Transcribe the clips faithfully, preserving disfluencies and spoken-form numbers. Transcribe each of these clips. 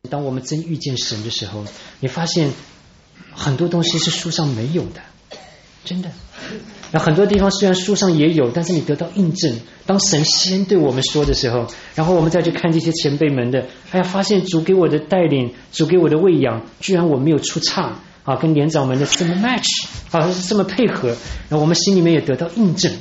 当我们真遇见神的时候，你发现很多东西是书上没有的，真的。那很多地方虽然书上也有，但是你得到印证，当神先对我们说的时候，然后我们再去看这些前辈们的，哎呀，发现主给我的带领，主给我的喂养，居然我没有出差啊，跟连长们的这么 match 啊，这么配合，然后我们心里面也得到印证。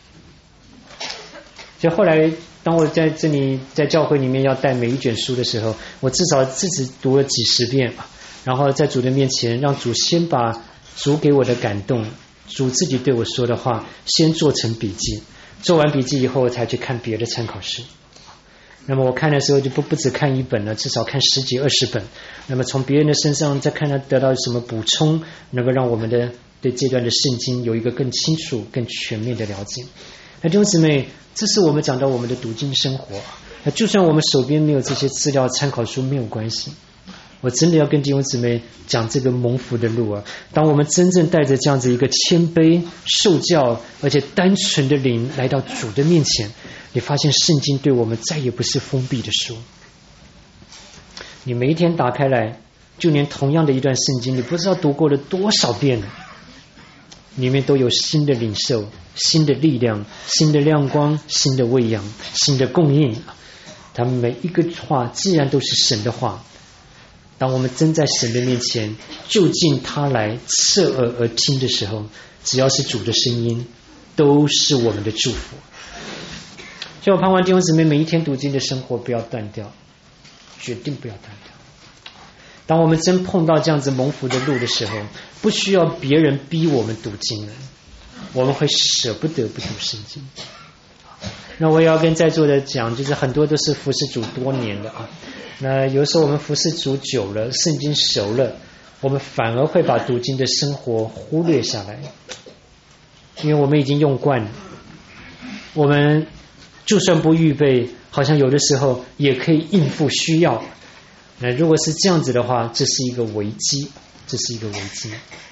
就后来当我在这里在教会里面要带每一卷书的时候，我至少自己读了几十遍，然后在主的面前让主先把主给我的感动，主自己对我说的话先做成笔记，做完笔记以后我才去看别的参考书。那么我看的时候就不不只看一本了，至少看十几二十本，那么从别人的身上再看他得到什么补充，能够让我们的对这段的圣经有一个更清楚更全面的了解。那弟兄姊妹，这是我们讲到我们的读经生活。那就算我们手边没有这些资料参考书没有关系，我真的要跟弟兄姊妹讲这个蒙福的路啊！当我们真正带着这样子一个谦卑受教而且单纯的灵来到主的面前，你发现圣经对我们再也不是封闭的书。你每一天打开来，就连同样的一段圣经，你不知道读过了多少遍了，里面都有新的领受、新的力量、新的亮光、新的喂养、新的供应。它们每一个话既然都是神的话，当我们真在神的面前就近他来侧耳而听的时候，只要是主的声音都是我们的祝福。所以我盼望弟兄姊妹每一天读经的生活不要断掉，决定不要断掉。当我们真碰到这样子蒙福的路的时候，不需要别人逼我们读经了，我们会舍不得不读圣经。那我也要跟在座的讲，就是很多都是服侍主多年的啊，那有时候我们服侍主久了，圣经熟了，我们反而会把读经的生活忽略下来，因为我们已经用惯了。我们就算不预备，好像有的时候也可以应付需要。那如果是这样子的话，这是一个危机，这是一个危机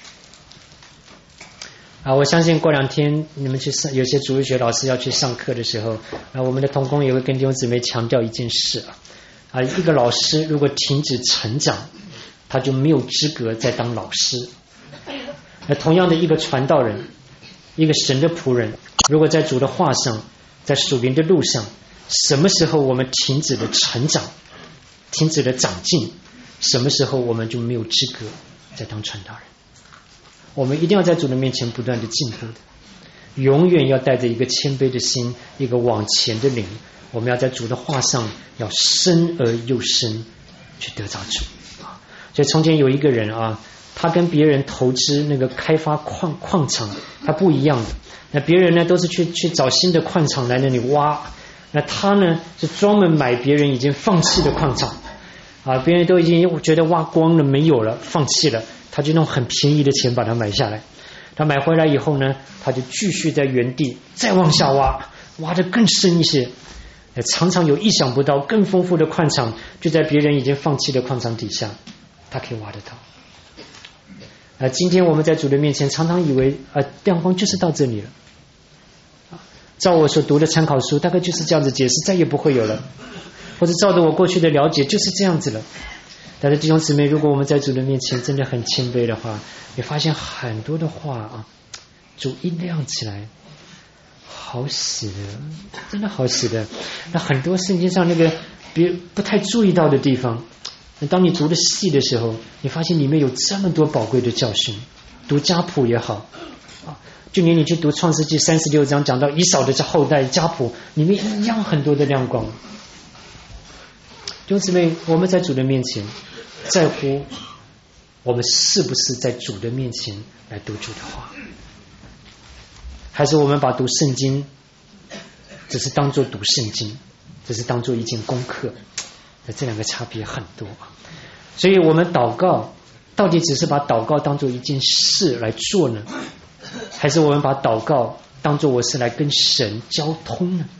啊！我相信过两天你们去上，有些主日学老师要去上课的时候，啊，我们的同工也会跟弟兄姊妹强调一件事啊，啊，一个老师如果停止成长，他就没有资格再当老师。那同样的一个传道人，一个神的仆人，如果在主的话上，在属灵的路上，什么时候我们停止了成长，停止了长进，什么时候我们就没有资格再当传道人。我们一定要在主的面前不断的进步的，永远要带着一个谦卑的心，一个往前的灵。我们要在主的话上要深而又深去得着主。所以从前有一个人啊，他跟别人投资那个开发矿矿场，他不一样的。那别人呢都是去去找新的矿场来那里挖，那他呢是专门买别人已经放弃的矿场啊，别人都已经觉得挖光了没有了，放弃了，他就用很便宜的钱把它买下来。他买回来以后呢，他就继续在原地再往下挖，挖得更深一些。常常有意想不到更丰富的矿场就在别人已经放弃的矿场底下，他可以挖得到。啊，今天我们在主的面前常常以为啊，亮光就是到这里了。照我所读的参考书大概就是这样子解释，再也不会有了，或者照着我过去的了解就是这样子了。但是弟兄姊妹，如果我们在主的面前真的很谦卑的话，你发现很多的话啊，主一亮起来好使的，真的好使的。那很多圣经上那个别不太注意到的地方，那当你读的细的时候，你发现里面有这么多宝贵的教训。读家谱也好啊，就连你去读创世纪三十六章讲到以扫的后代家谱，里面一样很多的亮光。弟兄姊妹，我们在主的面前在乎我们是不是在主的面前来读主的话，还是我们把读圣经只是当作读圣经，只是当作一件功课。这两个差别很多。所以我们祷告到底只是把祷告当作一件事来做呢，还是我们把祷告当作我是来跟神交通呢？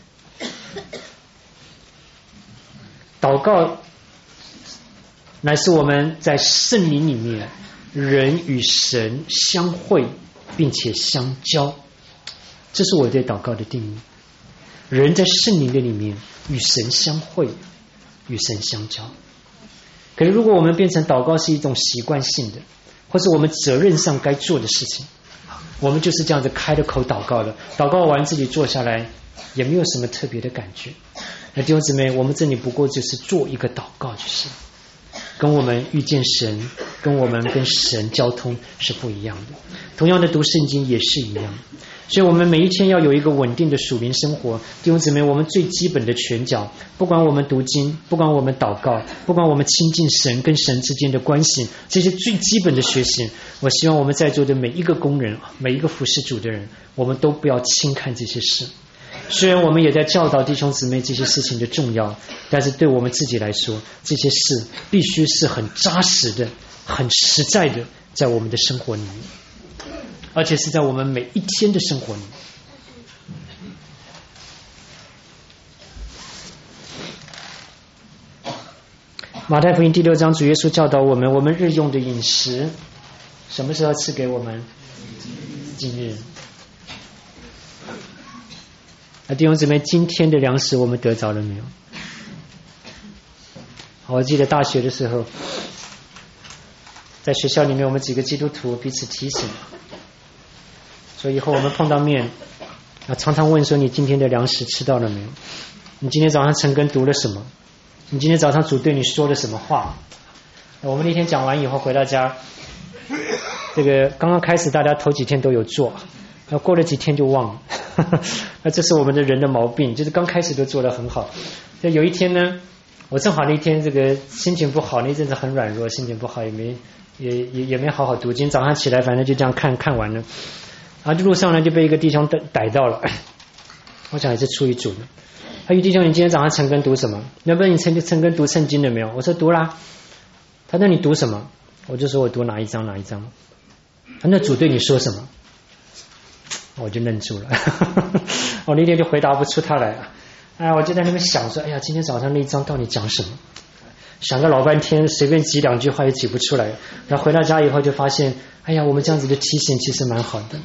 祷告乃是我们在圣灵里面人与神相会并且相交，这是我对祷告的定义。人在圣灵的里面与神相会，与神相交。 可是如果我们变成祷告是一种习惯性的，或是我们责任上该做的事情，我们就是这样子开了口祷告了，祷告完自己坐下来也没有什么特别的感觉。那弟兄姊妹，我们这里不过就是做一个祷告就是，跟我们遇见神，跟我们跟神交通是不一样的。同样的读圣经也是一样，所以我们每一天要有一个稳定的属灵生活。弟兄姊妹，我们最基本的拳脚，不管我们读经，不管我们祷告，不管我们亲近神跟神之间的关系，这些最基本的学习，我希望我们在座的每一个工人，每一个服侍主的人，我们都不要轻看这些事。虽然我们也在教导弟兄姊妹这些事情的重要，但是对我们自己来说，这些事必须是很扎实的、很实在的，在我们的生活里面，而且是在我们每一天的生活里面。马太福音第六章，主耶稣教导我们，我们日用的饮食什么时候赐给我们？今日。啊，弟兄姊妹，今天的粮食我们得着了没有？我记得大学的时候，在学校里面，我们几个基督徒彼此提醒，所以以后我们碰到面，啊，常常问说：你今天的粮食吃到了没有？你今天早上晨更读了什么？你今天早上主对你说了什么话？我们那天讲完以后回到家，这个刚刚开始大家头几天都有做，那过了几天就忘了。那这是我们的人的毛病，就是刚开始都做得很好，就有一天呢，我正好那天这个心情不好，那阵子很软弱，心情不好，也没也也也没好好读经，早上起来反正就这样看看完了，然后路上呢就被一个弟兄逮逮到了，我想也是出于主的。他说：弟兄，你今天早上晨更读什么？要不然你晨晨更读圣经了没有？我说读啦。他说：那你读什么？我就说我读哪一章哪一章。他说：那主对你说什么？我就愣住了，我那天就回答不出他来。哎，我就在那边想说，哎呀，今天早上那一章到底讲什么？想个老半天，随便挤两句话也挤不出来。然后回到家以后就发现，哎呀，我们这样子的提醒其实蛮好的。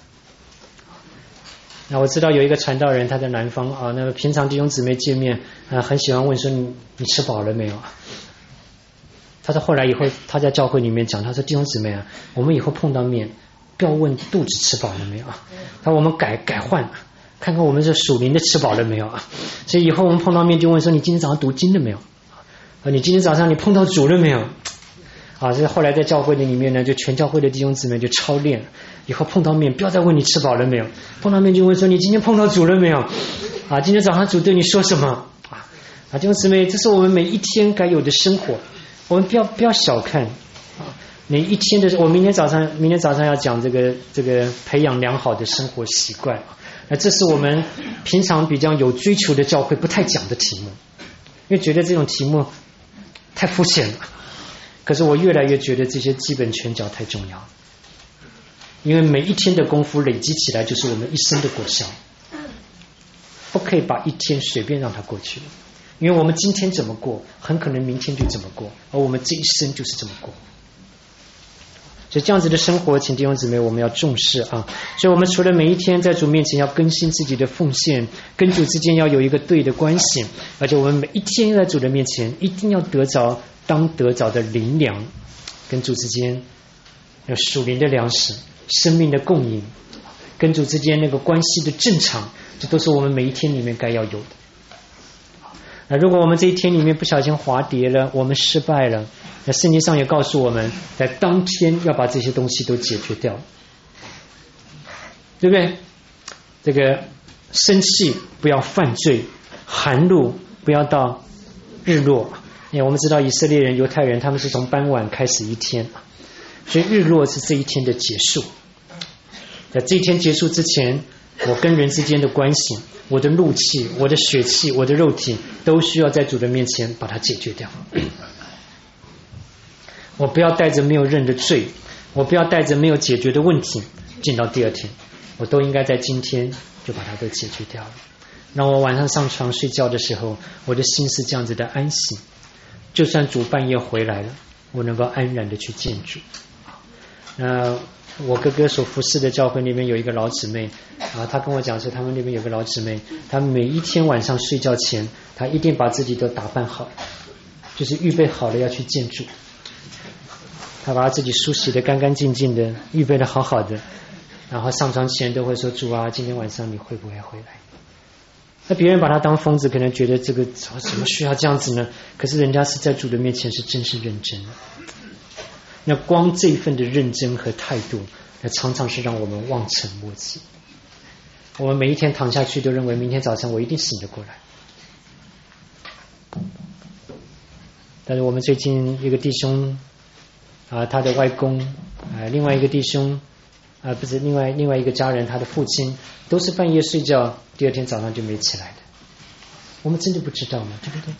那我知道有一个传道人，他在南方啊，那个平常弟兄姊妹见面啊，很喜欢问说你你吃饱了没有？他说后来以后他在教会里面讲，他说弟兄姊妹啊，我们以后碰到面，不要问肚子吃饱了没有啊，他说我们改改换，看看我们这属灵的吃饱了没有啊。所以以后我们碰到面就问说你今天早上读经了没有？啊，你今天早上你碰到主了没有？啊，这后来在教会的里面呢，就全教会的弟兄姊妹就操练，以后碰到面不要再问你吃饱了没有，碰到面就问说你今天碰到主了没有？啊，今天早上主对你说什么？啊，弟兄姊妹，这是我们每一天该有的生活，我们不要不要小看啊，每一天的。我明天早上明天早上要讲这个这个培养良好的生活习惯，那这是我们平常比较有追求的教会不太讲的题目，因为觉得这种题目太肤浅了。可是我越来越觉得这些基本拳脚太重要，因为每一天的功夫累积起来就是我们一生的果效，不可以把一天随便让它过去，因为我们今天怎么过，很可能明天就怎么过，而我们这一生就是这么过。所以这样子的生活，请弟兄姊妹我们要重视啊！所以我们除了每一天在主面前要更新自己的奉献，跟主之间要有一个对的关系，而且我们每一天在主的面前一定要得着当得着的灵粮，跟主之间有属灵的粮食，生命的供应，跟主之间那个关系的正常，这都是我们每一天里面该要有的。那如果我们这一天里面不小心滑跌了，我们失败了，那圣经上也告诉我们，在当天要把这些东西都解决掉，对不对？这个生气不要犯罪，寒露不要到日落。因为我们知道以色列人、犹太人他们是从傍晚开始一天，所以日落是这一天的结束。在这一天结束之前，我跟人之间的关系，我的怒气、我的血气、我的肉体都需要在主的面前把它解决掉。我不要带着没有认的罪，我不要带着没有解决的问题进到第二天，我都应该在今天就把它都解决掉了，让我晚上上床睡觉的时候，我的心是这样子的安息，就算主半夜回来了，我能够安然的去见主。那我哥哥所服侍的教会那边有一个老姊妹啊，他跟我讲说他们那边有个老姊妹，他每一天晚上睡觉前，他一定把自己都打扮好， 就是预备好了要去见主，他把他自己梳洗的干干净净的，预备的好好的，然后上床前都会说：主啊，今天晚上你会不会回来？那别人把他当疯子，可能觉得这个怎么需要这样子呢？可是人家是在主的面前是真是认真的。那光这一份的认真和态度，那常常是让我们望尘莫及。我们每一天躺下去都认为明天早上我一定醒得过来。但是我们最近一个弟兄啊，他的外公啊，另外一个弟兄啊，不是另外另外一个家人，他的父亲都是半夜睡觉，第二天早上就没起来的。我们真的不知道吗？对不对？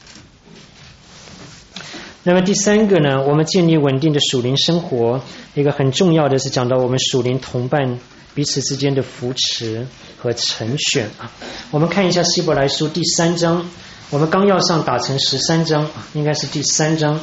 那么第三个呢，我们建立稳定的属灵生活，一个很重要的是讲到我们属灵同伴彼此之间的扶持和成选啊。我们看一下希伯来书第三章，我们纲要上打成十三章，应该是第三章。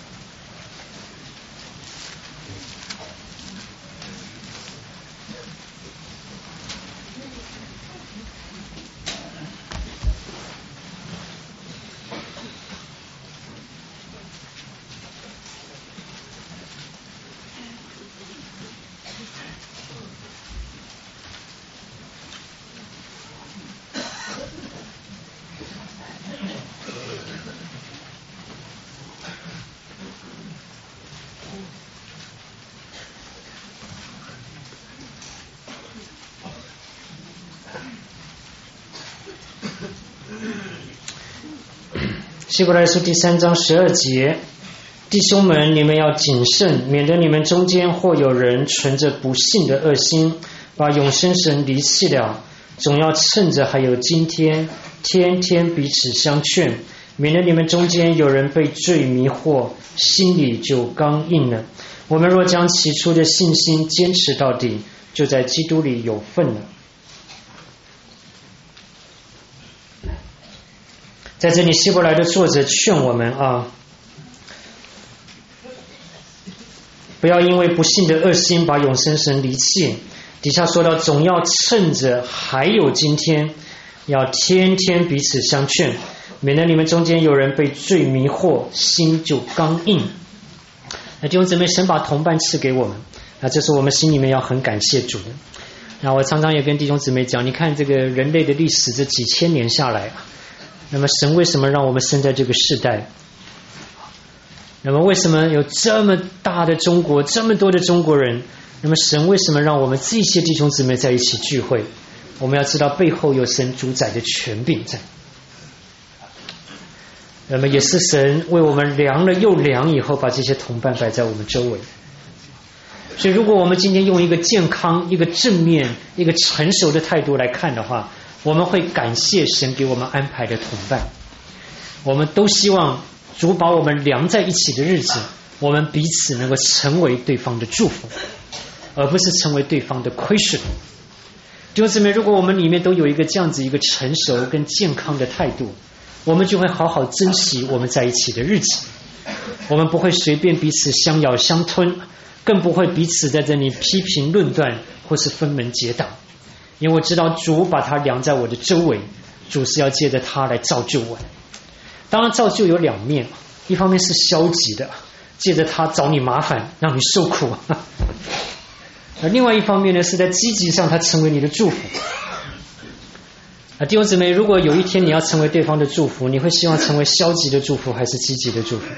希伯来书第三章十二节，弟兄们，你们要谨慎，免得你们中间或有人存着不信的恶心，把永生神离弃了。总要趁着还有今天，天天彼此相劝，免得你们中间有人被罪迷惑，心里就刚硬了。我们若将起初的信心坚持到底，就在基督里有份了。在这里希伯来的作者劝我们啊，不要因为不信的恶心把永生神离弃。底下说到总要趁着还有今天，要天天彼此相劝，免得你们中间有人被罪迷惑，心就刚硬。那弟兄姊妹，神把同伴赐给我们，那这是我们心里面要很感谢主的。那我常常也跟弟兄姊妹讲，你看这个人类的历史这几千年下来，那么神为什么让我们生在这个世代？那么为什么有这么大的中国，这么多的中国人？那么神为什么让我们这些弟兄姊妹在一起聚会？我们要知道背后有神主宰的权柄在。那么也是神为我们量了又量以后，把这些同伴摆在我们周围。所以如果我们今天用一个健康、一个正面、一个成熟的态度来看的话，我们会感谢神给我们安排的同伴。我们都希望主把我们量在一起的日子，我们彼此能够成为对方的祝福，而不是成为对方的亏损。弟兄姊妹，如果我们里面都有一个这样子一个成熟跟健康的态度，我们就会好好珍惜我们在一起的日子。我们不会随便彼此相咬相吞，更不会彼此在这里批评论断或是分门结党。因为我知道主把它量在我的周围，主是要借着它来造就我。当然造就有两面，一方面是消极的，借着它找你麻烦，让你受苦；而另外一方面呢，是在积极上它成为你的祝福。啊，弟兄姊妹，如果有一天你要成为对方的祝福，你会希望成为消极的祝福还是积极的祝福？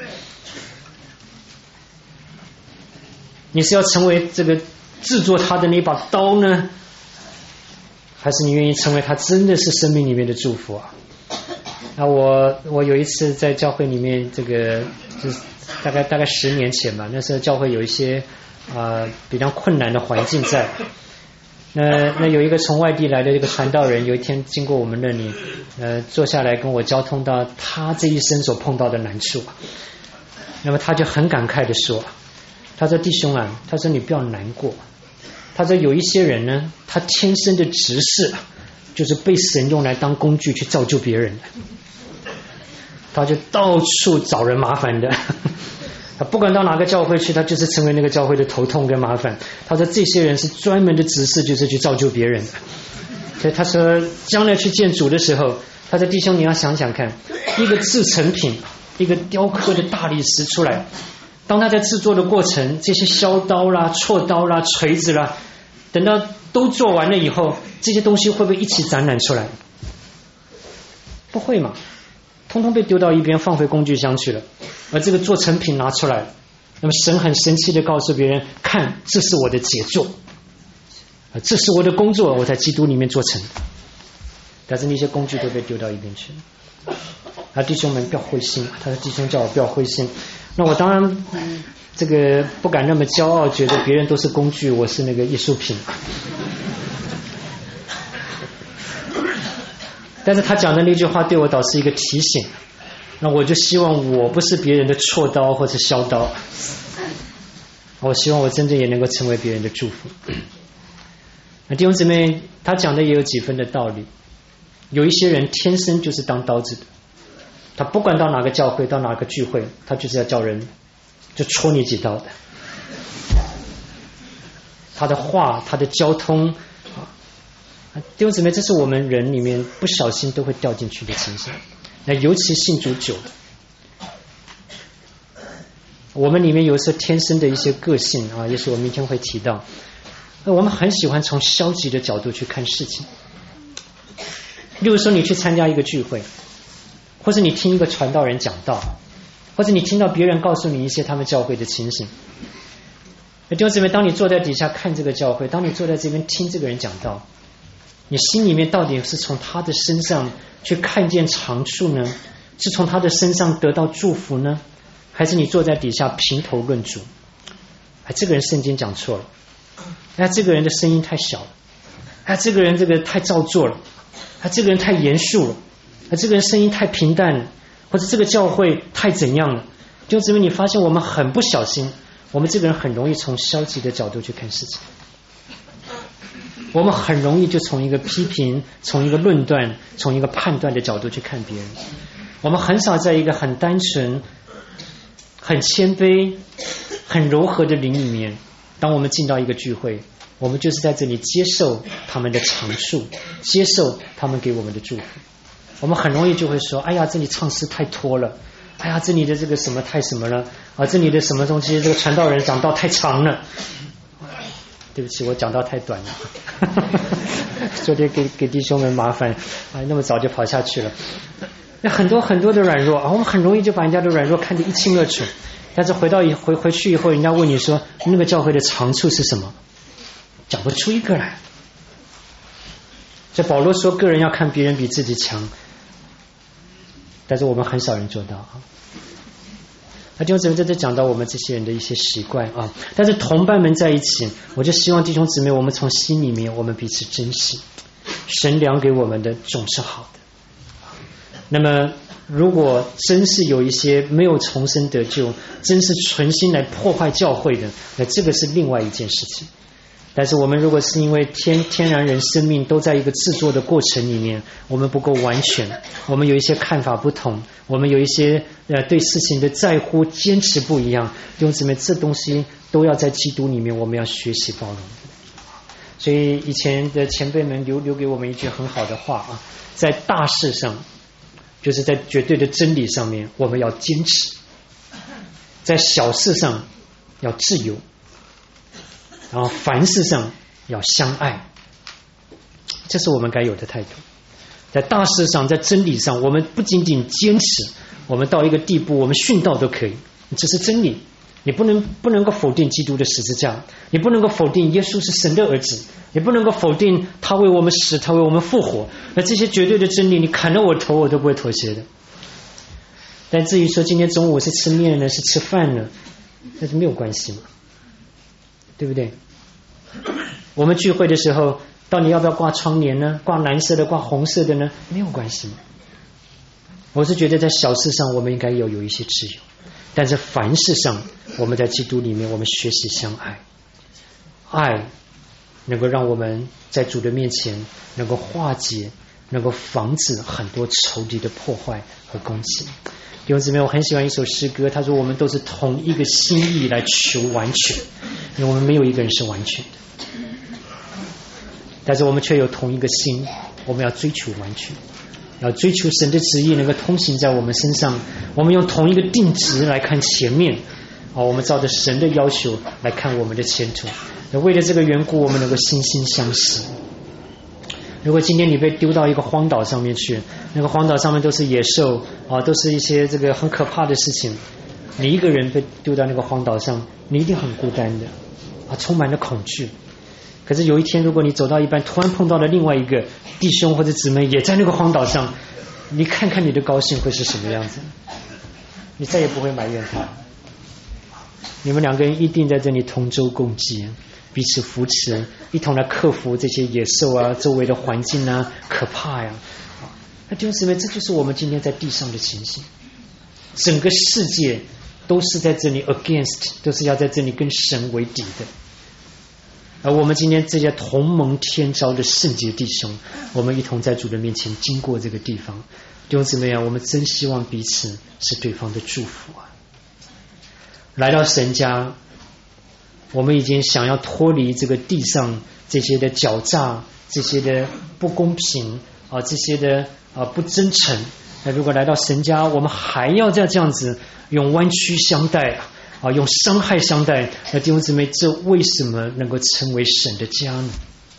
你是要成为这个制作他的那把刀呢，还是你愿意成为他真的是生命里面的祝福啊？那我我有一次在教会里面，这个就是大概大概十年前吧，那时候教会有一些啊、呃、比较困难的环境在。那那有一个从外地来的这个传道人，有一天经过我们那里，呃，坐下来跟我交通到他这一生所碰到的难处。那么他就很感慨的说，他说弟兄啊，他说你不要难过。他说有一些人呢，他天生的执事就是被神用来当工具去造就别人的，他就到处找人麻烦的。他不管到哪个教会去，他就是成为那个教会的头痛跟麻烦。他说这些人是专门的执事，就是去造就别人的。所以他说将来去见主的时候，他说弟兄你要想想看，一个制成品一个雕刻的大理石出来，当他在制作的过程，这些削刀啦、锉刀啦、锤子啦，等到都做完了以后，这些东西会不会一起展览出来？不会嘛，通通被丢到一边，放回工具箱去了。而这个做成品拿出来，那么神很神气的告诉别人，看，这是我的杰作，这是我的工作，我在基督里面做成的。但是那些工具都被丢到一边去了。啊，弟兄们不要灰心，他的弟兄叫我不要灰心。那我当然这个不敢那么骄傲，觉得别人都是工具，我是那个艺术品。但是他讲的那句话对我倒是一个提醒，那我就希望我不是别人的锉刀或者削刀，我希望我真正也能够成为别人的祝福。那弟兄姊妹，他讲的也有几分的道理。有一些人天生就是当刀子的，他不管到哪个教会到哪个聚会，他就是要叫人就戳你几刀的。他的话，他的交通，弟兄姊妹，这是我们人里面不小心都会掉进去的情形。那尤其信主久的，我们里面有时候天生的一些个性啊，也许我明天会提到。我们很喜欢从消极的角度去看事情。例如说，你去参加一个聚会，或者你听一个传道人讲道，或者你听到别人告诉你一些他们教会的情形。弟兄姊妹，当你坐在底下看这个教会，当你坐在这边听这个人讲道，你心里面到底是从他的身上去看见长处呢，是从他的身上得到祝福呢，还是你坐在底下评头论足？哎，这个人圣经讲错了，哎，这个人的声音太小了，哎，这个人这个太造作了，哎，这个人太严肃了，哎，这个人声音太平淡了，或者这个教会太怎样了。就因为你发现我们很不小心，我们这个人很容易从消极的角度去看事情，我们很容易就从一个批评、从一个论断、从一个判断的角度去看别人。我们很少在一个很单纯、很谦卑、很柔和的灵里面，当我们进到一个聚会，我们就是在这里接受他们的长处，接受他们给我们的祝福。我们很容易就会说，哎呀，这里唱诗太拖了，哎呀，这里的这个什么太什么了啊，这里的什么东西，这个传道人讲道太长了。对不起，我讲到太短了，昨天给给弟兄们麻烦啊，那么早就跑下去了。那很多很多的软弱啊，我们很容易就把人家的软弱看得一清二楚。但是回到回回去以后，人家问你说那个教会的长处是什么，讲不出一个来。这保罗说，个人要看别人比自己强，但是我们很少人做到啊。那弟兄姊妹，在这讲到我们这些人的一些习惯啊，但是同伴们在一起，我就希望弟兄姊妹，我们从心里面我们彼此珍惜，神量给我们的总是好的。那么如果真是有一些没有重生得救，真是存心来破坏教会的，那这个是另外一件事情。但是我们如果是因为天天然人生命都在一个制作的过程里面，我们不够完全，我们有一些看法不同，我们有一些呃对事情的在乎坚持不一样，弟兄姊妹，这东西都要在基督里面我们要学习包容。所以以前的前辈们留留给我们一句很好的话啊，在大事上，就是在绝对的真理上面我们要坚持，在小事上要自由，然后凡事上要相爱，这是我们该有的态度。在大事上，在真理上，我们不仅仅坚持，我们到一个地步，我们殉道都可以，这是真理。你不能不能够否定基督的十字架，你不能够否定耶稣是神的儿子，你不能够否定他为我们死，他为我们复活。那这些绝对的真理，你砍了我头，我都不会妥协的。但至于说今天中午是吃面呢，是吃饭呢，那是没有关系嘛，对不对？我们聚会的时候，到底要不要挂窗帘呢？挂蓝色的，挂红色的呢？没有关系嘛。我是觉得在小事上我们应该有有一些自由，但是凡事上我们在基督里面我们学习相爱，爱能够让我们在主的面前能够化解，能够防止很多仇敌的破坏和攻击。弟兄姊妹，我很喜欢一首诗歌，他说我们都是同一个心意来求完全，因为我们没有一个人是完全的，但是我们却有同一个心，我们要追求完全。 要追求神的旨意能够通行在我们身上，我们用同一个定值来看前面啊，我们照着神的要求来看我们的前途。为了这个缘故，我们能够惺惺相惜。如果今天你被丢到一个荒岛上面去，那个荒岛上面都是野兽啊，都是一些这个很可怕的事情，你一个人被丢到那个荒岛上，你一定很孤单的啊，充满了恐惧。可是有一天，如果你走到一半，突然碰到了另外一个弟兄或者姊妹也在那个荒岛上，你看看你的高兴会是什么样子？你再也不会埋怨他。你们两个人一定在这里同舟共济，彼此扶持，一同来克服这些野兽啊、周围的环境啊、可怕呀。那弟兄姊妹，这就是我们今天在地上的情形。整个世界都是在这里 against， 都是要在这里跟神为敌的。而我们今天这些同盟天召的圣洁弟兄，我们一同在主的面前经过这个地方。弟兄姊妹啊，我们真希望彼此是对方的祝福啊！来到神家，我们已经想要脱离这个地上这些的狡诈、这些的不公平啊、这些的啊不真诚。那如果来到神家，我们还要再这样子用弯曲相待啊，用伤害相待，那弟兄姊妹，这为什么能够成为神的家呢？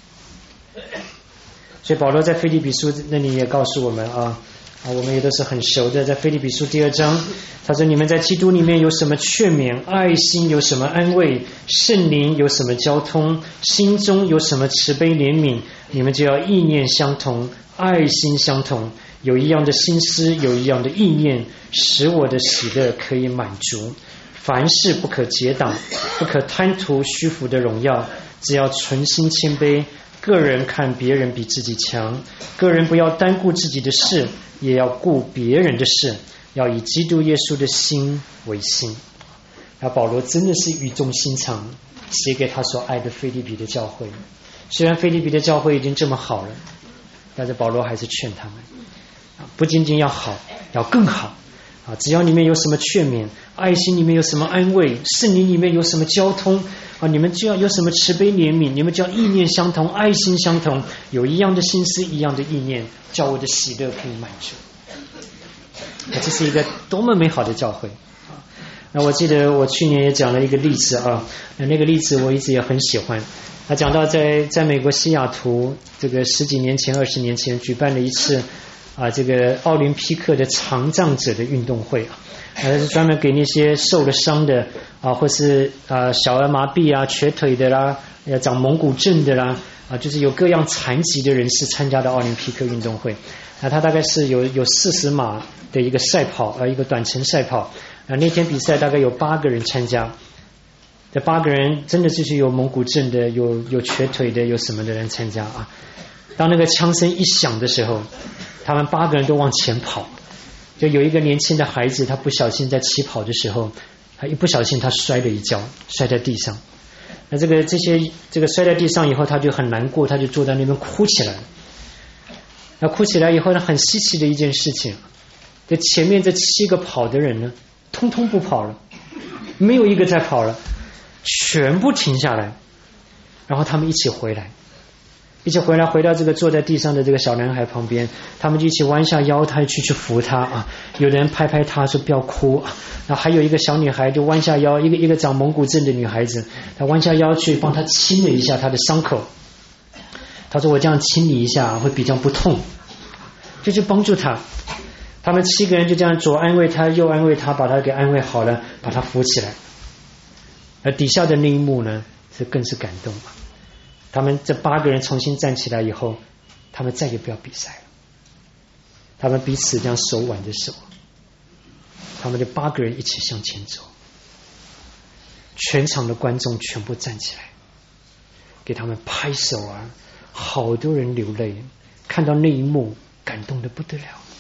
所以保罗在腓立比书那里也告诉我们啊。啊，我们也都是很熟的，在腓立比书第二章，他说：“你们在基督里面有什么劝勉，爱心有什么安慰，圣灵有什么交通，心中有什么慈悲怜悯，你们就要意念相同，爱心相同，有一样的心思，有一样的意念，使我的喜乐可以满足。凡事不可结党，不可贪图虚浮的荣耀，只要存心谦卑。个人看别人比自己强，个人不要单顾自己的事，也要顾别人的事，要以基督耶稣的心为心。”那保罗真的是语重心长写给他所爱的腓立比的教会。虽然腓立比的教会已经这么好了，但是保罗还是劝他们，不仅仅要好，要更好啊！只要里面有什么劝勉，爱心里面有什么安慰，圣灵里面有什么交通啊，你们就要有什么慈悲怜悯，你们就要意念相同，爱心相同，有一样的心思，一样的意念，叫我的喜乐可以满足。这是一个多么美好的教会！那我记得我去年也讲了一个例子啊，那那个例子我一直也很喜欢。他讲到在在美国西雅图，这个十几年前、二十年前举办了一次啊，这个奥林匹克的长杖者的运动会啊。它是专门给那些受了伤的啊，或是啊小儿麻痹啊、瘸腿的啦、要长蒙古症的啦啊，就是有各样残疾的人士参加的奥林匹克运动会。那它大概是有有四十码的一个赛跑，呃，一个短程赛跑。啊，那天比赛大概有八个人参加，这八个人真的就是有蒙古症的、有有瘸腿的、有什么的人参加啊。当那个枪声一响的时候，他们八个人都往前跑。就有一个年轻的孩子，他不小心在起跑的时候，他一不小心他摔了一跤，摔在地上。那这个这些这个摔在地上以后，他就很难过，他就坐在那边哭起来。那哭起来以后呢，很稀奇的一件事情，这前面这七个跑的人呢，通通不跑了，没有一个再跑了，全部停下来，然后他们一起回来。一起回来，回到这个坐在地上的这个小男孩旁边，他们就一起弯下腰，他去去扶他啊。有的人拍拍他说不要哭啊。那还有一个小女孩就弯下腰，一个一个长蒙古症的女孩子，她弯下腰去帮他清了一下他的伤口。他说我这样清理一下会比较不痛，就去帮助他。他们七个人就这样左安慰他，右安慰他，把他给安慰好了，把他扶起来。而底下的那一幕呢，是更是感动啊。他们这八个人重新站起来以后，他们再也不要比赛了。他们彼此这样手挽着手，他们的八个人一起向前走。全场的观众全部站起来，给他们拍手啊！好多人流泪，看到那一幕，感动得不得了。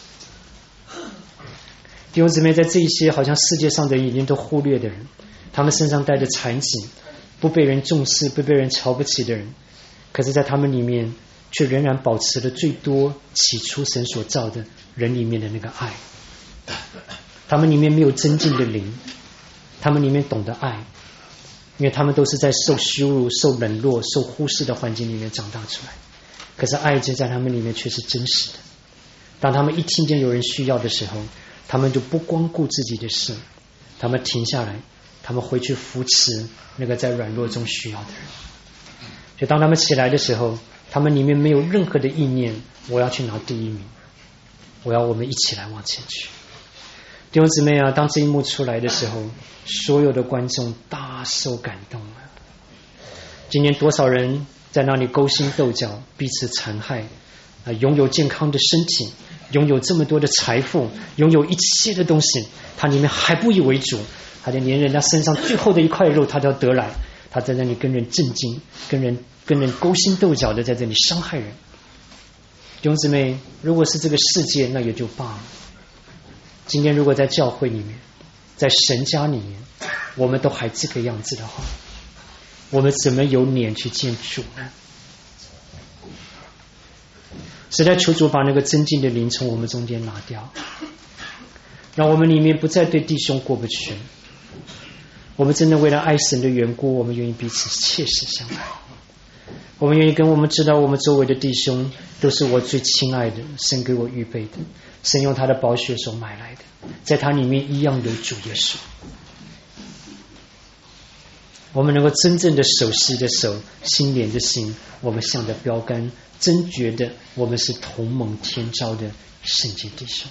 弟兄姊妹，在这一些好像世界上的已经都忽略的人，他们身上带着残疾，不被人重视、不被人瞧不起的人，可是在他们里面却仍然保持了最多起初神所造的人里面的那个爱。他们里面没有真正的灵，他们里面懂得爱，因为他们都是在受羞辱、受冷落、受忽视的环境里面长大出来，可是爱就在他们里面却是真实的。 当他们一听见有人需要的时候，他们就不光顾自己的事，他们停下来，他们回去扶持那个在软弱中需要的人。所以当他们起来的时候，他们里面没有任何的意念我要去拿第一名，我要我们一起来往前去。弟兄姊妹啊，当这一幕出来的时候，所有的观众大受感动了。今天多少人在那里勾心斗角，彼此残害啊！拥有健康的身体，拥有这么多的财富，拥有一切的东西，他里面还不以为主，他就连人家身上最后的一块肉他都要得来，他在那里跟人震惊，跟人跟人勾心斗角的在这里伤害人。弟兄姊妹，如果是这个世界那也就罢了，今天如果在教会里面，在神家里面，我们都还这个样子的话，我们怎么有脸去见主呢？实在求主把那个真敬的灵从我们中间拿掉，让我们里面不再对弟兄过不去。我们真的为了爱神的缘故，我们愿意彼此切实相爱，我们愿意跟我们知道我们周围的弟兄都是我最亲爱的，神给我预备的，神用他的宝血所买来的，在他里面一样有主耶稣。我们能够真正的手携着手，心连着心，我们向着标杆，真觉得我们是同盟天召的圣洁弟兄。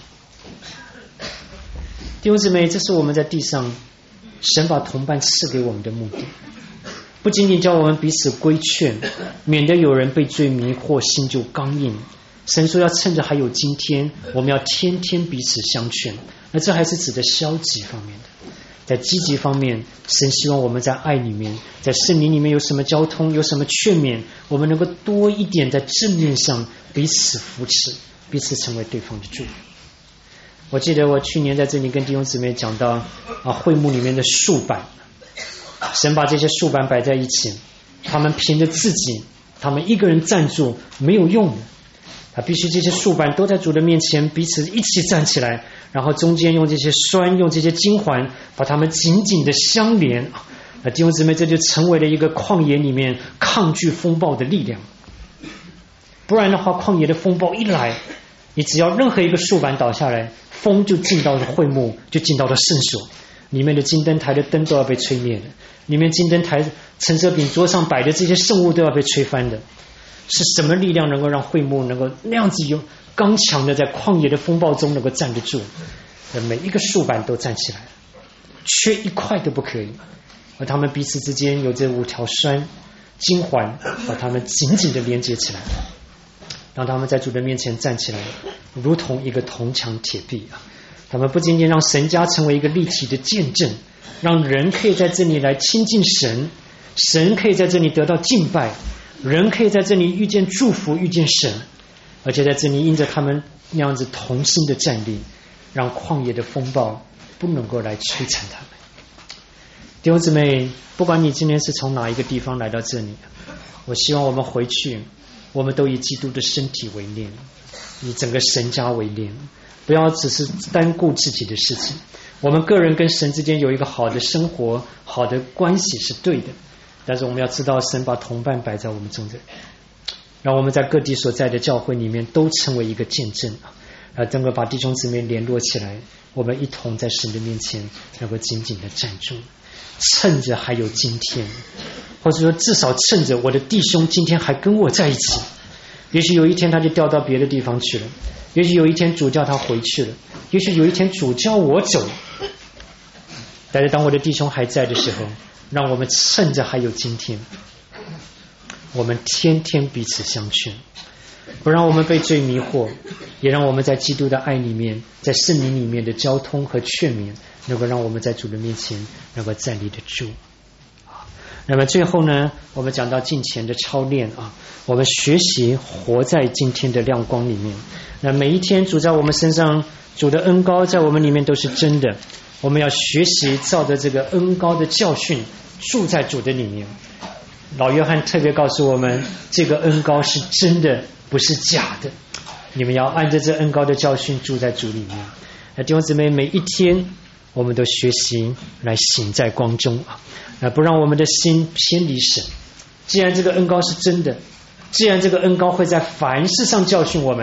弟兄姊妹，这是我们在地上神把同伴赐给我们的目的，不仅仅叫我们彼此规劝，免得有人被罪迷惑，心就刚硬。神说要趁着还有今天，我们要天天彼此相劝。那这还是指的消极方面的。在积极方面，神希望我们在爱里面，在圣灵里面有什么交通，有什么劝勉，我们能够多一点在正面上彼此扶持，彼此成为对方的助力。我记得我去年在这里跟弟兄姊妹讲到啊，会幕里面的树板，神把这些树板摆在一起，他们凭着自己，他们一个人站住没有用的，他必须这些树板都在主的面前彼此一起站起来，然后中间用这些栓，用这些金环把它们紧紧的相连。那弟兄姊妹，这就成为了一个旷野里面抗拒风暴的力量。不然的话，旷野的风暴一来，你只要任何一个树板倒下来，风就进到了会幕，就进到了圣所，里面的金灯台的灯都要被吹灭的，里面金灯台陈设饼桌上摆的这些圣物都要被吹翻的。是什么力量能够让会幕能够那样子有刚强的在旷野的风暴中能够站得住？每一个树板都站起来，缺一块都不可以。而他们彼此之间有这五条栓金环，把他们紧紧的连接起来，让他们在主的面前站起来，如同一个铜墙铁壁啊！他们不仅仅让神家成为一个立体的见证，让人可以在这里来亲近神，神可以在这里得到敬拜，人可以在这里遇见祝福，遇见神，而且在这里因着他们那样子同心的站立，让旷野的风暴不能够来摧残他们。弟兄姊妹，不管你今天是从哪一个地方来到这里，我希望我们回去，我们都以基督的身体为念，以整个神家为念，不要只是单顾自己的事情。我们个人跟神之间有一个好的生活，好的关系是对的，但是我们要知道神把同伴摆在我们中间，让我们在各地所在的教会里面都成为一个见证啊，整个把弟兄姊妹联络起来，我们一同在神的面前能够紧紧的站住，趁着还有今天，或者说至少趁着我的弟兄今天还跟我在一起，也许有一天他就调到别的地方去了，也许有一天主叫他回去了，也许有一天主叫我走，但是当我的弟兄还在的时候，让我们趁着还有今天，我们天天彼此相劝，不让我们被罪迷惑，也让我们在基督的爱里面，在圣灵里面的交通和劝勉，能够让我们在主的面前能够站立得住。那么最后呢，我们讲到敬虔的操练啊，我们学习活在今天的亮光里面。那每一天主在我们身上，主的恩膏在我们里面都是真的，我们要学习照着这个恩膏的教训住在主的里面。老约翰特别告诉我们，这个恩膏是真的，不是假的，你们要按着这恩膏的教训住在主里面。那弟兄姊妹，每一天我们都学习来行在光中啊，那不让我们的心偏离神。既然这个恩膏是真的，既然这个恩膏会在凡事上教训我们，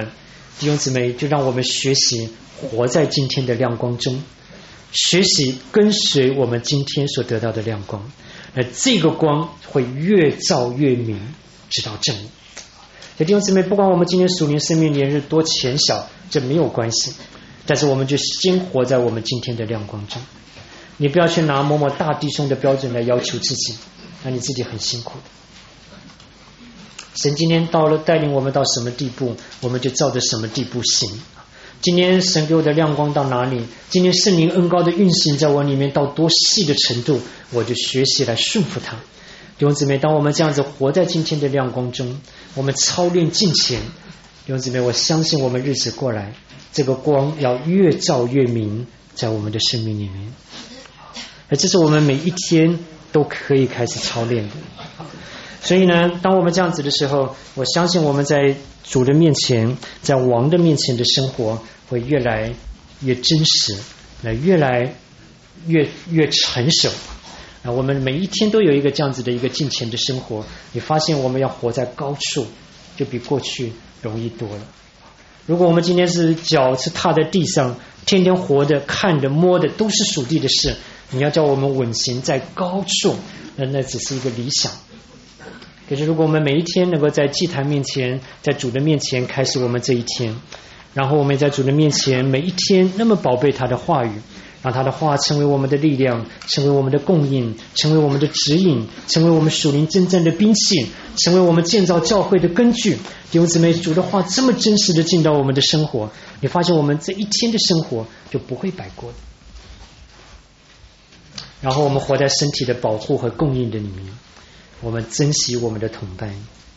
弟兄姊妹，就让我们学习活在今天的亮光中，学习跟随我们今天所得到的亮光，那这个光会越照越明，直到正午。弟兄姊妹，不管我们今天属灵生命年日多浅小，这没有关系，但是我们就先活在我们今天的亮光中。你不要去拿某某大弟兄的标准来要求自己，那你自己很辛苦的。神今天到了带领我们到什么地步，我们就照着什么地步行。今天神给我的亮光到哪里，今天圣灵恩膏的运行在我里面到多细的程度，我就学习来顺服它。弟兄姊妹，当我们这样子活在今天的亮光中，我们操练敬虔，弟兄姊妹，我相信我们日子过来，这个光要越照越明，在我们的生命里面。而这是我们每一天都可以开始操练的。所以呢，当我们这样子的时候，我相信我们在主的面前，在王的面前的生活会越来越真实，越来越越成熟。啊，我们每一天都有一个这样子的一个敬虔的生活，你发现我们要活在高处，就比过去容易多了。如果我们今天是脚是踏在地上，天天活的、看的、摸的都是属地的事，你要叫我们稳行在高处，那那只是一个理想。可是如果我们每一天能够在祭坛面前，在主的面前开始我们这一天，然后我们在主的面前每一天那么宝贝他的话语，让他的话成为我们的力量，成为我们的供应，成为我们的指引，成为我们属灵真正的兵器，成为我们建造教会的根据。弟兄姊妹，主的话这么真实的进到我们的生活，你发现我们这一天的生活就不会摆过的。然后我们活在身体的保护和供应的里面，我们珍惜我们的同伴，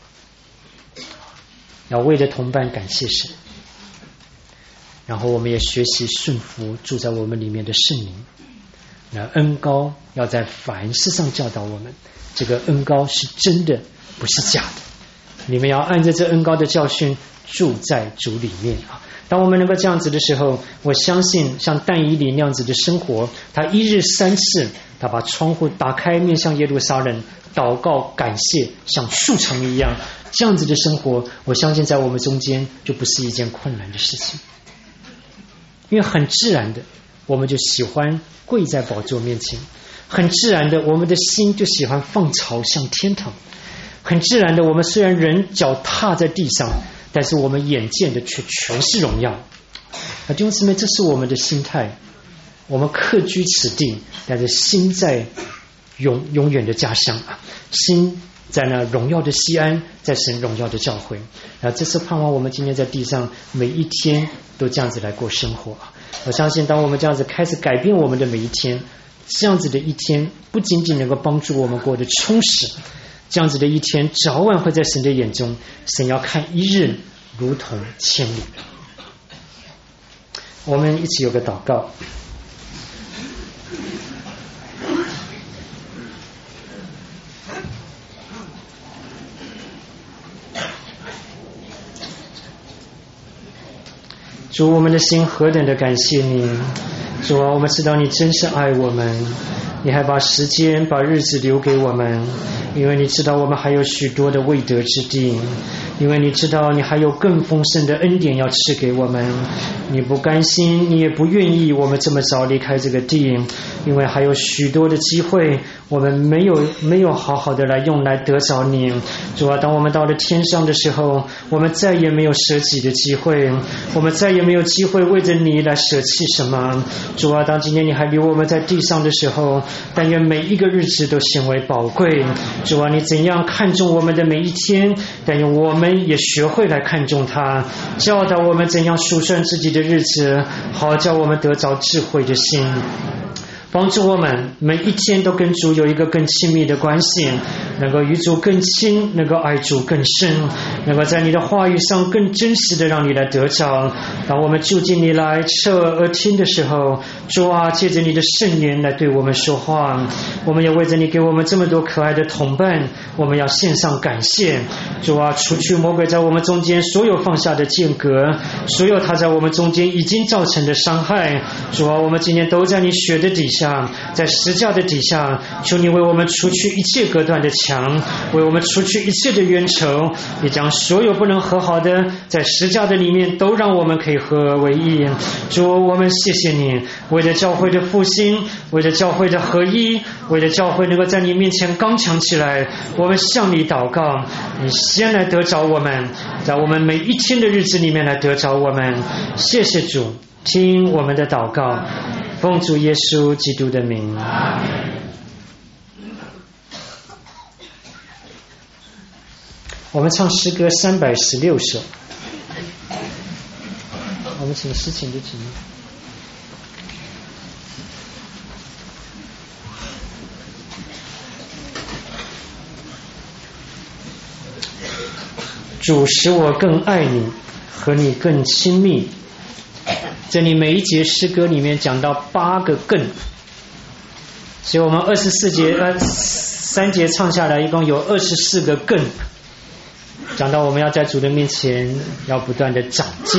要为了同伴感谢神。然后我们也学习顺服住在我们里面的圣灵，那恩膏要在凡事上教导我们，这个恩膏是真的，不是假的。你们要按着这恩膏的教训住在主里面啊！当我们能够这样子的时候，我相信像但以理那样子的生活，他一日三次，他把窗户打开面向耶路撒冷，祷告感谢，像树长一样，这样子的生活，我相信在我们中间就不是一件困难的事情。因为很自然的，我们就喜欢跪在宝座面前，很自然的，我们的心就喜欢放朝向天堂，很自然的，我们虽然人脚踏在地上，但是我们眼见的却全是荣耀。啊，弟兄姊妹，这是我们的心态，我们客居此地，但是心在永永远的家乡啊，心在那荣耀的西安，在神荣耀的教会啊，这次盼望我们今天在地上每一天都这样子来过生活。我相信当我们这样子开始改变我们的每一天，这样子的一天不仅仅能够帮助我们过得充实，这样子的一天早晚会在神的眼中，神要看一日如同千里。我们一起有个祷告。主，我们的心何等的感谢你，主啊，我们知道你真是爱我们，你还把时间把日子留给我们，因为你知道我们还有许多的未得之地，因为你知道你还有更丰盛的恩典要赐给我们，你不甘心，你也不愿意我们这么早离开这个地，因为还有许多的机会我们没有没有好好的来用来得着你。主啊，当我们到了天上的时候，我们再也没有舍己的机会，我们再也没有机会为着你来舍弃什么。主啊，当今天你还留我们在地上的时候，但愿每一个日子都显为宝贵。主啊，你怎样看重我们的每一天，但愿我们也学会来看重它，教导我们怎样数算自己的日子，好叫我们得着智慧的心，帮助我们每一天都跟主有一个更亲密的关系，能够与主更亲，能够爱主更深，能够在你的话语上更真实的让你来得着。当我们就近你来侧耳听的时候，主啊，借着你的圣言来对我们说话。我们也为着你给我们这么多可爱的同伴，我们要献上感谢。主啊，除去魔鬼在我们中间所有放下的间隔，所有他在我们中间已经造成的伤害，主啊，我们今天都在你血的底下， 下，在十架的底下，求你为我们除去一切隔断的墙，为我们除去一切的冤仇，也将所有不能和好的在十架的里面都让我们可以合而为一。主，我们谢谢你，为了教会的复兴，为了教会的合一，为了教会能够在你面前刚强起来，我们向你祷告，你先来得着我们，在我们每一天的日子里面来得着我们。谢谢主，听我们的祷告，奉主耶稣基督的名。我们唱诗歌三百十六首，我们请诗琴的请。主使我更爱你，和你更亲密。这里每一节诗歌里面讲到八个更，所以我们二十四节呃三节唱下来，一共有二十四个更，讲到我们要在主的面前要不断的长进。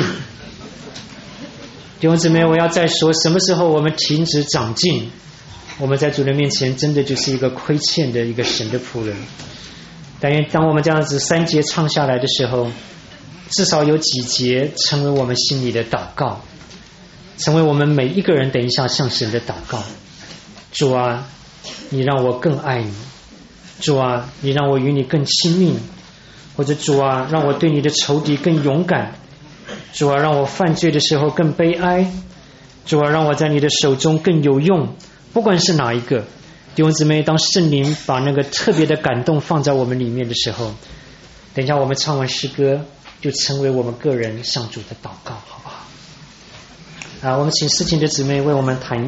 弟兄姊妹，我要再说，什么时候我们停止长进，我们在主的面前真的就是一个亏欠的一个神的仆人。但愿当我们这样子三节唱下来的时候，至少有几节成为我们心里的祷告，成为我们每一个人等一下向神的祷告。主啊，你让我更爱你，主啊，你让我与你更亲密，或者主啊，让我对你的仇敌更勇敢，主啊，让我犯罪的时候更悲哀，主啊，让我在你的手中更有用。不管是哪一个，弟兄姊妹，当圣灵把那个特别的感动放在我们里面的时候，等一下我们唱完诗歌就成为我们个人向主的祷告，好不好？啊，我们请诗琴的姊妹为我们弹。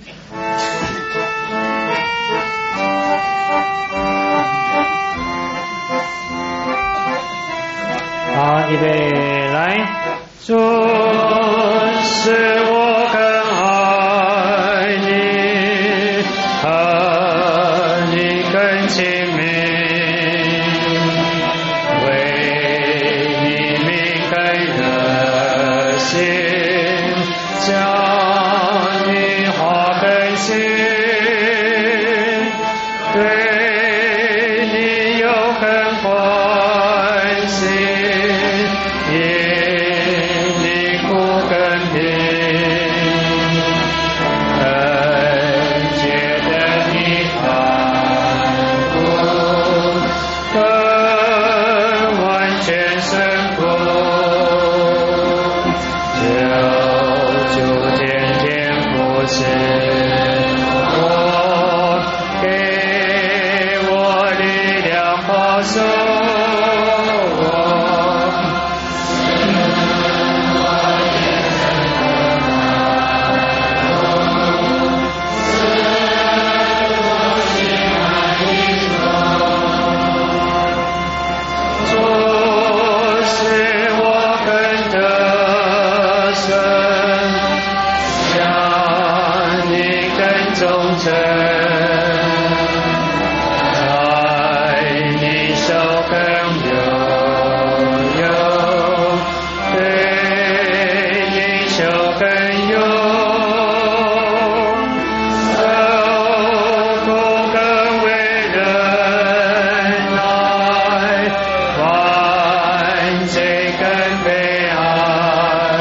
好，预备，来，主使我更爱你，和你更亲密，为你命更热心，将你话更新，对你有更关心，因你苦更平，更觉得你看顾，更完全顺服，就就天天扶持我，给我力量保守我。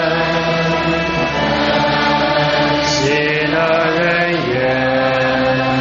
喜乐人缘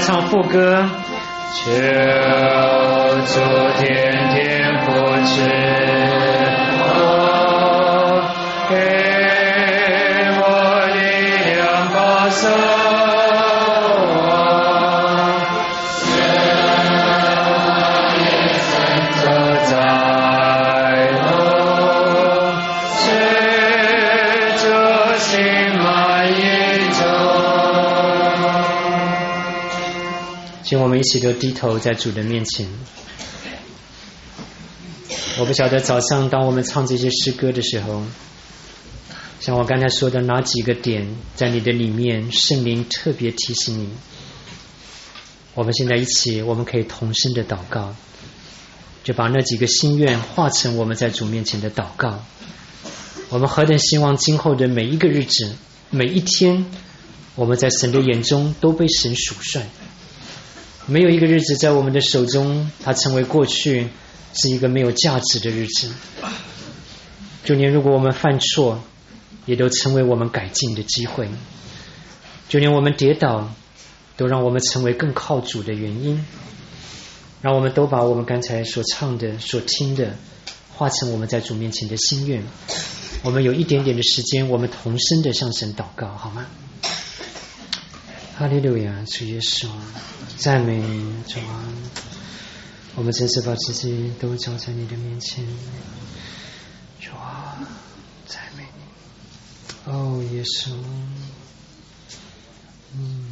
唱副歌。求主天天扶持我，给我力量保守我，走在路，是主心满意中。请我们一起都低头在主的面前。我不晓得早上当我们唱这些诗歌的时候，像我刚才说的哪几个点在你的里面圣灵特别提醒你。我们现在一起我们可以同声的祷告，就把那几个心愿化成我们在主面前的祷告。我们何等希望今后的每一个日子每一天，我们在神的眼中都被神数算，没有一个日子在我们的手中它成为过去是一个没有价值的日子。就连如果我们犯错，也都成为我们改进的机会。就连我们跌倒，都让我们成为更靠主的原因。让我们都把我们刚才所唱的所听的化成我们在主面前的心愿。我们有一点点的时间，我们同声的向神祷告，好吗？哈利路亚，主耶稣，赞美主啊！我们真是把自己都交在你的面前，主啊，赞美你，哦，耶稣，嗯，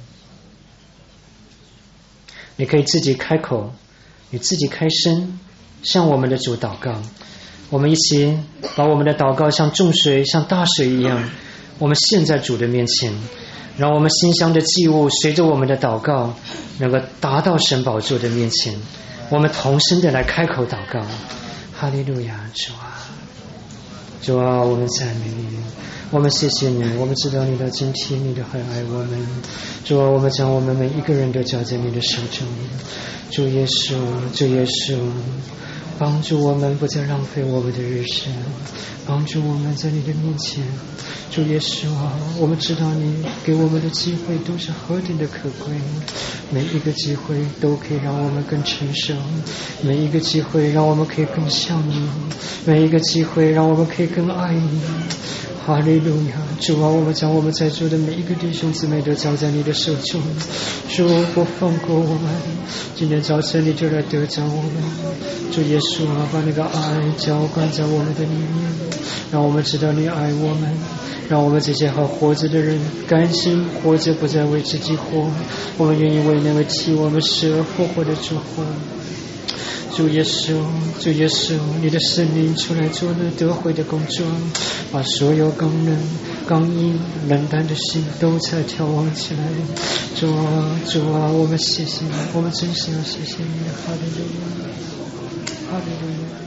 你可以自己开口，你自己开声，向我们的主祷告。我们一起把我们的祷告像众水，像大水一样，我们陷在主的面前。让我们馨香的祭物随着我们的祷告能够达到神宝座的面前。我们同声的来开口祷告。哈利路亚，主啊，主啊，我们赞美你，我们谢谢你，我们知道你的今天你的很爱我们。主啊，我们将我们每一个人都交在你的手中。主耶稣，主耶稣，帮助我们不再浪费我们的日子，帮助我们在你的面前。主耶稣啊，我们知道你给我们的机会都是何等的可贵，每一个机会都可以让我们更成熟，每一个机会让我们可以更像你，每一个机会让我们可以更爱你。哈利路亚，主啊，我们将我们在座的每一个弟兄姊妹都交在你的手中。主，不放过我们，今天早晨你就来得着我们。主耶稣啊，把那个爱浇灌在我们的里面，让我们知道你爱我们，让我们这些还活着的人甘心活着，不再为自己活，我们愿意为那位替我们死而复活的主活。主耶稣，主耶稣，你的圣灵出来做了得回的工作，把所有刚冷、刚硬、冷淡的心都在眺望起来。主啊，主啊，我们谢谢你，我们真是要谢谢你。哈利路亚，哈利路亚。